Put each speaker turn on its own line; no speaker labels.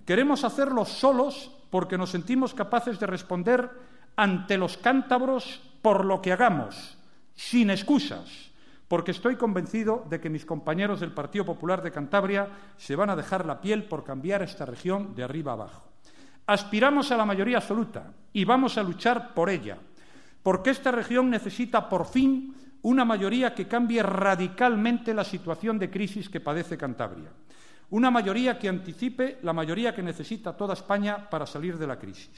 Queremos hacerlo solos porque nos sentimos capaces de responder ante los cántabros por lo que hagamos, sin excusas, porque estoy convencido de que mis compañeros del Partido Popular de Cantabria se van a dejar la piel por cambiar esta región de arriba abajo. Aspiramos a la mayoría absoluta y vamos a luchar por ella, porque esta región necesita por fin una mayoría que cambie radicalmente la situación de crisis que padece Cantabria. Una mayoría que anticipe la mayoría que necesita toda España para salir de la crisis.